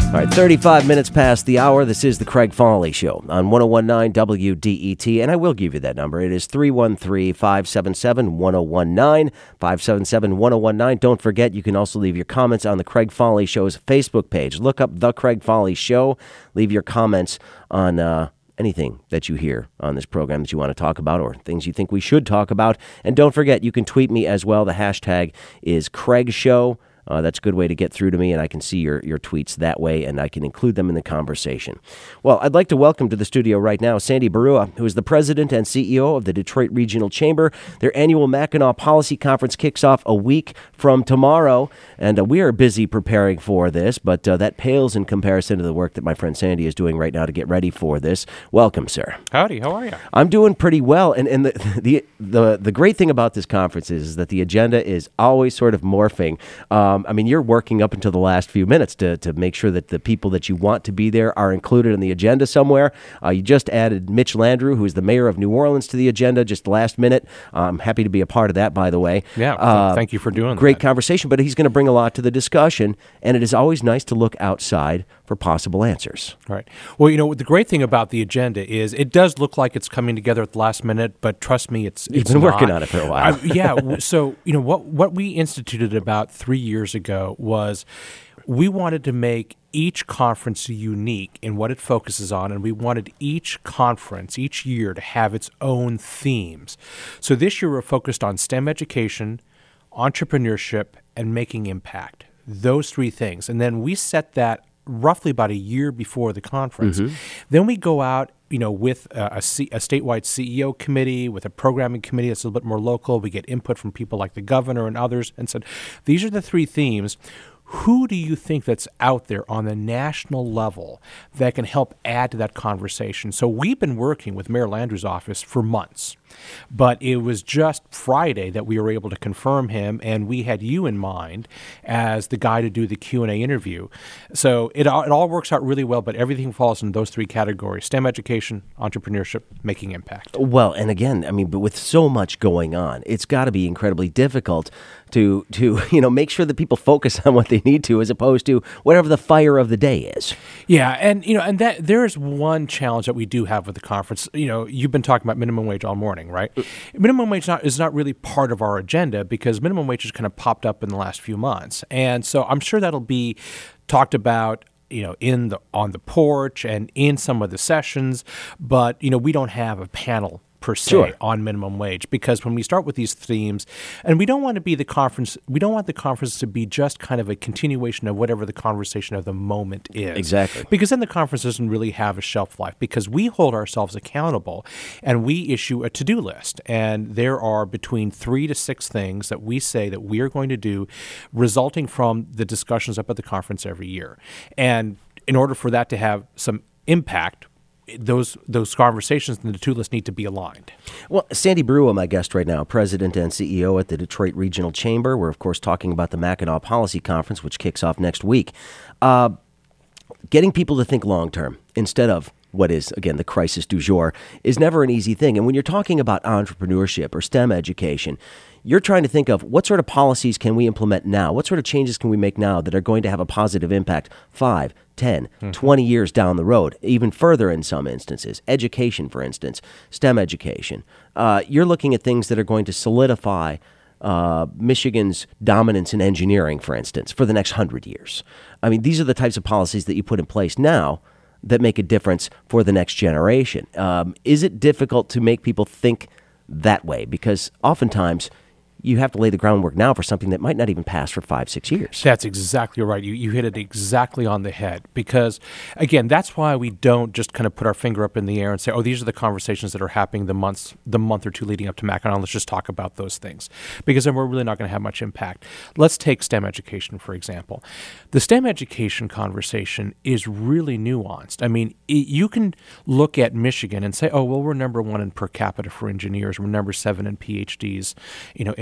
All right, 35 minutes past the hour. This is the Craig Foley Show on 101.9 WDET, and I will give you that number. It is 313-577-1019, 577-1019. Don't forget, you can also leave your comments on the Craig Foley Show's Facebook page. Look up The Craig Foley Show. Leave your comments on anything that you hear on this program that you want to talk about or things you think we should talk about. And don't forget, you can tweet me as well. The hashtag is Craig Show. That's a good way to get through to me, and I can see your tweets that way, and I can include them in the conversation. Well, I'd like to welcome to the studio right now Sandy Barua, who is the president and CEO of the Detroit Regional Chamber. Their annual Mackinac Policy Conference kicks off a week from tomorrow, and we are busy preparing for this, but that pales in comparison to the work that my friend Sandy is doing right now to get ready for this. Welcome, sir. Howdy, how are you? I'm doing pretty well, and the great thing about this conference is that the agenda is always sort of morphing. I mean, you're working up until the last few minutes to make sure that the people that you want to be there are included in the agenda somewhere. You just added Mitch Landrieu, who is the mayor of New Orleans, to the agenda just last minute. I'm happy to be a part of that, by the way. Yeah, thank you for doing that. Great conversation, but he's going to bring a lot to the discussion, and it is always nice to look outside for possible answers. Right. Well, you know, the great thing about the agenda is it does look like it's coming together at the last minute, but trust me, it's You've been working on it for a while. So, you know, what we instituted about 3 years ago was we wanted to make each conference unique in what it focuses on, and we wanted each conference, each year, to have its own themes. So this year we're focused on STEM education, entrepreneurship, and making impact. Those three things. And then we set that roughly about a year before the conference. Mm-hmm. Then we go out, you know, with a statewide CEO committee, with a programming committee that's a little bit more local. We get input from people like the governor and others and said, these are the three themes. Who do you think that's out there on the national level that can help add to that conversation? So we've been working with Mayor Landrieu's office for months, but it was just Friday that we were able to confirm him, and we had you in mind as the guy to do the Q&A interview. So it all works out really well, but everything falls in those three categories: STEM education, entrepreneurship, making impact. Well, and again, I mean, but with so much going on, it's got to be incredibly difficult to make sure that people focus on what they need to, as opposed to whatever the fire of the day is. Yeah, and that there is one challenge that we do have with the conference. You know, you've been talking about minimum wage all morning, right? Minimum wage is not really part of our agenda because minimum wage has kind of popped up in the last few months, and so I'm sure that'll be talked about, you know, on the porch and in some of the sessions, but you know, we don't have a panel per se on minimum wage, because when we start with these themes, and we don't want to be the conference, we don't want the conference to be just kind of a continuation of whatever the conversation of the moment is. Exactly. Because then the conference doesn't really have a shelf life, because we hold ourselves accountable and we issue a to-do list. And there are between 3 to 6 things that we say that we are going to do resulting from the discussions up at the conference every year. And in order for that to have some impact, those conversations in the to-do list need to be aligned. Well, Sandy Barua, my guest right now, president and CEO at the Detroit Regional Chamber. We're, of course, talking about the Mackinac Policy Conference, which kicks off next week. Getting people to think long-term instead of what is, again, the crisis du jour is never an easy thing. And when you're talking about entrepreneurship or STEM education, you're trying to think of what sort of policies can we implement now? What sort of changes can we make now that are going to have a positive impact 5, 10, 20 years down the road, even further in some instances? Education, for instance, STEM education. You're looking at things that are going to solidify Michigan's dominance in engineering, for instance, for the next 100 years. I mean, these are the types of policies that you put in place now that make a difference for the next generation. Is it difficult to make people think that way? Because oftentimes you have to lay the groundwork now for something that might not even pass for 5-6 years. That's exactly right. You hit it exactly on the head, because, again, that's why we don't just kind of put our finger up in the air and say, oh, these are the conversations that are happening the month or two leading up to Mackinac. Let's just talk about those things, because then we're really not going to have much impact. Let's take STEM education, for example. The STEM education conversation is really nuanced. I mean, you can look at Michigan and say, oh, well, we're number 1 in per capita for engineers. We're number 7 in PhDs, in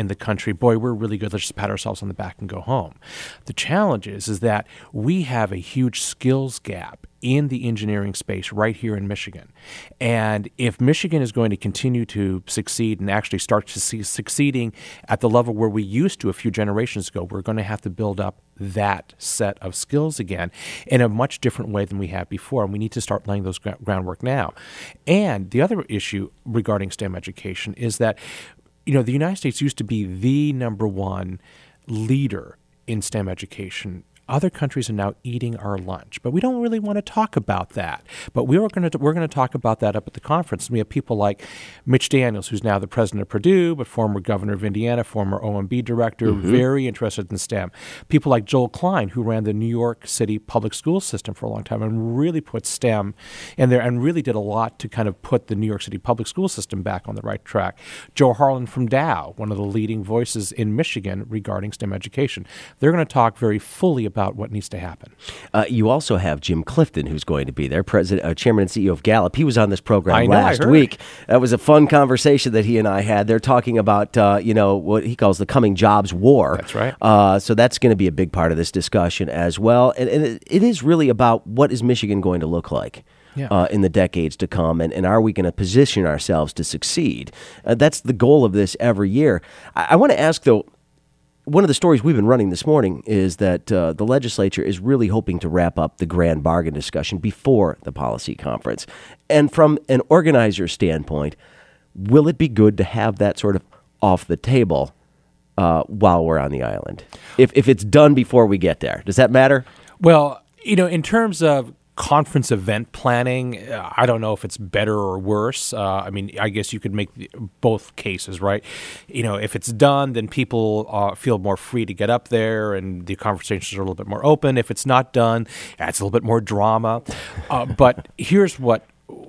the country, boy, we're really good, let's just pat ourselves on the back and go home. The challenge is that we have a huge skills gap in the engineering space right here in Michigan. And if Michigan is going to continue to succeed and actually start to see succeeding at the level where we used to a few generations ago, we're going to have to build up that set of skills again in a much different way than we have before. And we need to start laying those groundwork now. And the other issue regarding STEM education is that, the United States used to be the number one leader in STEM education. Other countries are now eating our lunch, but we don't really want to talk about that. But we're going to talk about that up at the conference. And we have people like Mitch Daniels, who's now the president of Purdue, but former governor of Indiana, former OMB director, very interested in STEM. People like Joel Klein, who ran the New York City public school system for a long time and really put STEM in there and really did a lot to kind of put the New York City public school system back on the right track. Joe Harlan from Dow, one of the leading voices in Michigan regarding STEM education. They're going to talk very fully about what needs to happen. You also have Jim Clifton, who's going to be there, Chairman and CEO of Gallup. He was on this program last week. That was a fun conversation that he and I had. They're talking about, what he calls the coming jobs war. That's right. So that's going to be a big part of this discussion as well. And it is really about what is Michigan going to look like in the decades to come, and are we going to position ourselves to succeed? That's the goal of this every year. I want to ask, though, one of the stories we've been running this morning is that the legislature is really hoping to wrap up the grand bargain discussion before the policy conference. And from an organizer's standpoint, will it be good to have that sort of off the table while we're on the island? If it's done before we get there, does that matter? Well, in terms of conference event planning, I don't know if it's better or worse. I guess you could make both cases, right? If it's done, then people feel more free to get up there and the conversations are a little bit more open. If it's not done, adds a little bit more drama. But here's what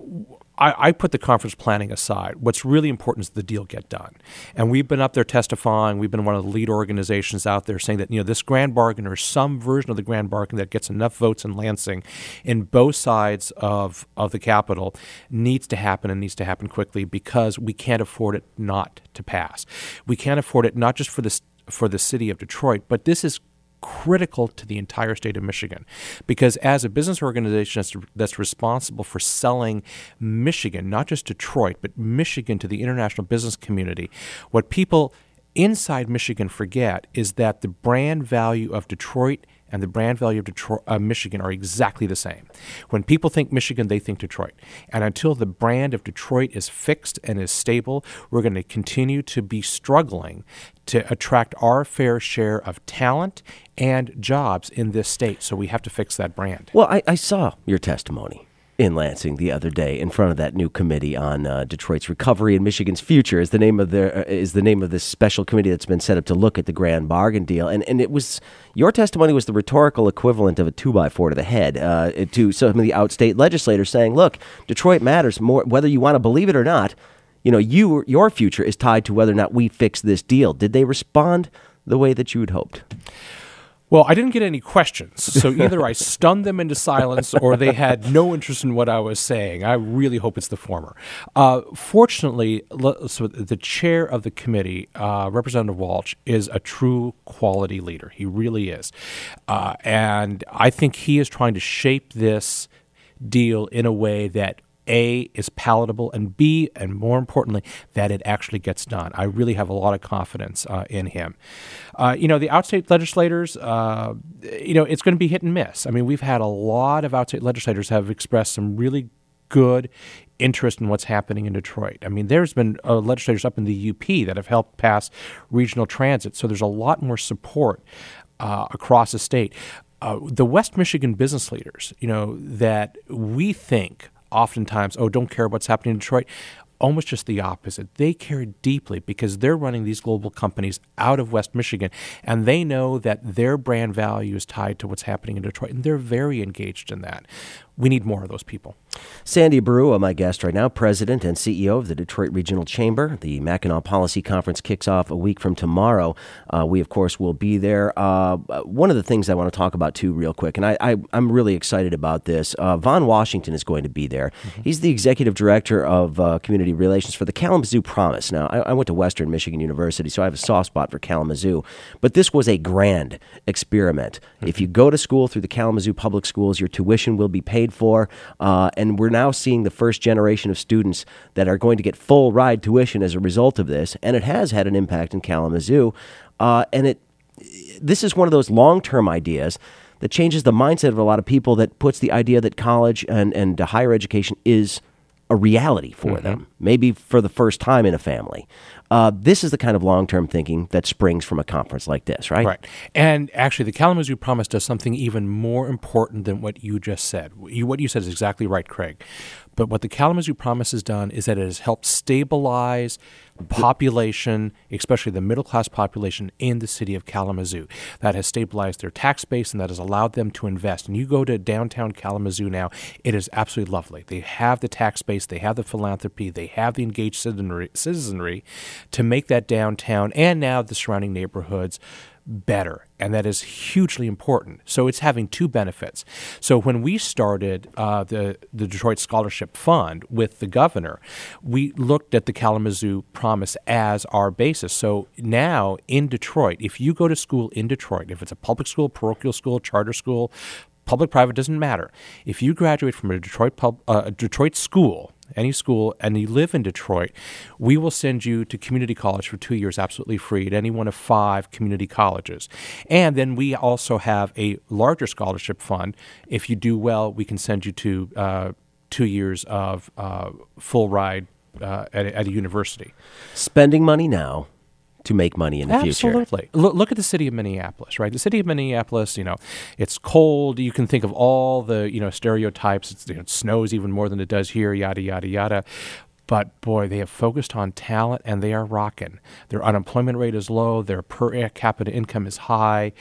I put the conference planning aside. What's really important is the deal get done. And we've been up there testifying. We've been one of the lead organizations out there saying that, this grand bargain or some version of the grand bargain that gets enough votes in Lansing in both sides of the Capitol needs to happen and needs to happen quickly because we can't afford it not to pass. We can't afford it not just for the city of Detroit, but this is critical to the entire state of Michigan, because as a business organization that's responsible for selling Michigan, not just Detroit, but Michigan to the international business community, what people inside Michigan forget is that the brand value of Detroit and the brand value of Michigan are exactly the same. When people think Michigan, they think Detroit. And until the brand of Detroit is fixed and is stable, we're going to continue to be struggling to attract our fair share of talent and jobs in this state. So we have to fix that brand. Well, I saw your testimony in Lansing the other day in front of that new committee on Detroit's recovery and Michigan's future is the name of this special committee that's been set up to look at the grand bargain deal. And it was, your testimony was the rhetorical equivalent of a 2x4 to the head to some of the outstate legislators saying, look, Detroit matters more, whether you want to believe it or not. Your future is tied to whether or not we fix this deal. Did they respond the way that you had hoped? Well, I didn't get any questions, so either I stunned them into silence or they had no interest in what I was saying. I really hope it's the former. Fortunately, so the chair of the committee, Representative Walsh, is a true quality leader. He really is. And I think he is trying to shape this deal in a way that A, is palatable, and B, and more importantly, that it actually gets done. I really have a lot of confidence in him. The outstate legislators, it's going to be hit and miss. I mean, we've had a lot of outstate legislators have expressed some really good interest in what's happening in Detroit. I mean, there's been legislators up in the UP that have helped pass regional transit, so there's a lot more support across the state. The West Michigan business leaders, that we think oftentimes, don't care what's happening in Detroit. Almost just the opposite. They care deeply because they're running these global companies out of West Michigan, and they know that their brand value is tied to what's happening in Detroit, and they're very engaged in that. We need more of those people. Sandy Barua, my guest right now, President and CEO of the Detroit Regional Chamber. The Mackinac Policy Conference kicks off a week from tomorrow. We, of course, will be there. One of the things I want to talk about, too, real quick, and I'm really excited about this, Vaughn Washington is going to be there. Mm-hmm. He's the Executive Director of Community Relations for the Kalamazoo Promise. Now, I went to Western Michigan University, so I have a soft spot for Kalamazoo, but this was a grand experiment. Mm-hmm. If you go to school through the Kalamazoo Public Schools, your tuition will be paid for, and we're now seeing the first generation of students that are going to get full ride tuition as a result of this, and it has had an impact in Kalamazoo. This is one of those long-term ideas that changes the mindset of a lot of people, that puts the idea that college and higher education is a reality for mm-hmm. them, maybe for the first time in a family. This is the kind of long-term thinking that springs from a conference like this, right? Right. And actually, the Kalamazoo Promise does something even more important than what you just said. What you said is exactly right, Craig. But what the Kalamazoo Promise has done is that it has helped stabilize population, especially the middle-class population in the city of Kalamazoo. That has stabilized their tax base, and that has allowed them to invest. And you go to downtown Kalamazoo now, it is absolutely lovely. They have the tax base, they have the philanthropy, they have the engaged citizenry to make that downtown and now the surrounding neighborhoods better, and that is hugely important. So it's having two benefits. So when we started the Detroit Scholarship Fund with the governor, we looked at the Kalamazoo Promise as our basis. So now in Detroit, if you go to school in Detroit, if it's a public school, parochial school, charter school, public, private, doesn't matter. If you graduate from a Detroit school, any school, and you live in Detroit, we will send you to community college for 2 years absolutely free at any one of 5 community colleges. And then we also have a larger scholarship fund. If you do well, we can send you to 2 years of full ride at a university. Spending money now to make money in the future. Absolutely. Look at the city of Minneapolis, right? The city of Minneapolis, it's cold. You can think of all the, stereotypes. It snows even more than it does here, yada, yada, yada. But, boy, they have focused on talent, and they are rocking. Their unemployment rate is low. Their per capita income is high.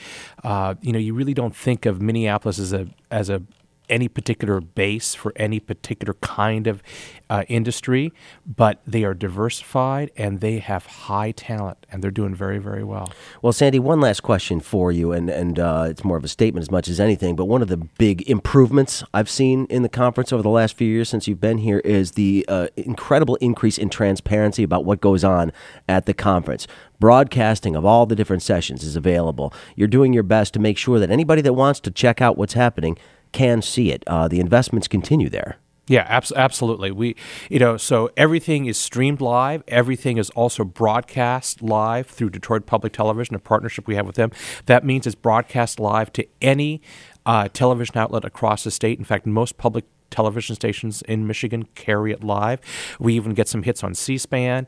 You really don't think of Minneapolis as any particular base for any particular kind of industry, but they are diversified and they have high talent, and they're doing very, very well. Well, Sandy, one last question for you, and it's more of a statement as much as anything, but one of the big improvements I've seen in the conference over the last few years since you've been here is the incredible increase in transparency about what goes on at the conference. Broadcasting of all the different sessions is available. You're doing your best to make sure that anybody that wants to check out what's happening can see it. The investments continue there. Yeah, absolutely. So everything is streamed live. Everything is also broadcast live through Detroit Public Television, a partnership we have with them. That means it's broadcast live to any television outlet across the state. In fact, most public television stations in Michigan carry it live. We even get some hits on C-SPAN.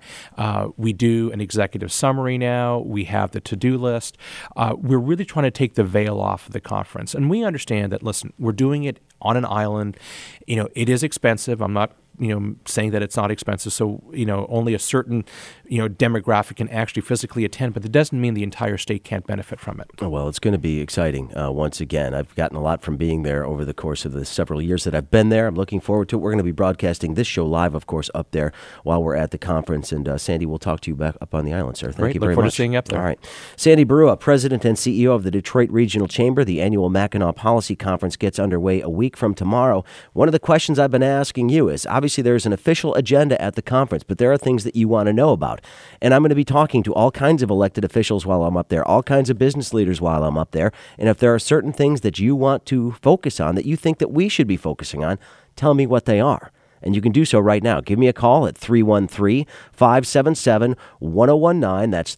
We do an executive summary now. We have the to-do list. We're really trying to take the veil off of the conference. And we understand that, listen, we're doing it on an island. It is expensive. I'm not saying that it's not expensive. So, only a certain, demographic can actually physically attend, but that doesn't mean the entire state can't benefit from it. Well, it's going to be exciting once again. I've gotten a lot from being there over the course of the several years that I've been there. I'm looking forward to it. We're going to be broadcasting this show live, of course, up there while we're at the conference. And Sandy, we'll talk to you back up on the island, sir. Thank you very much. Look forward to seeing you up there. All right. Sandy Barua, President and CEO of the Detroit Regional Chamber. The annual Mackinac Policy Conference gets underway a week from tomorrow. One of the questions I've been asking you is, obviously there's an official agenda at the conference, but there are things that you want to know about. And I'm going to be talking to all kinds of elected officials while I'm up there, all kinds of business leaders while I'm up there. And if there are certain things that you want to focus on, that you think that we should be focusing on, tell me what they are. And you can do so right now. Give me a call at 313-577-1019. That's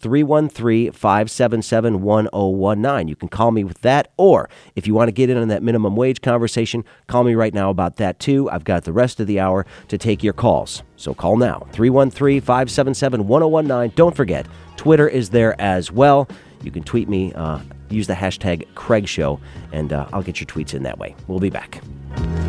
313-577-1019. You can call me with that. Or if you want to get in on that minimum wage conversation, call me right now about that too. I've got the rest of the hour to take your calls. So call now. 313-577-1019. Don't forget, Twitter is there as well. You can tweet me. Use the hashtag Craig Show, and I'll get your tweets in that way. We'll be back.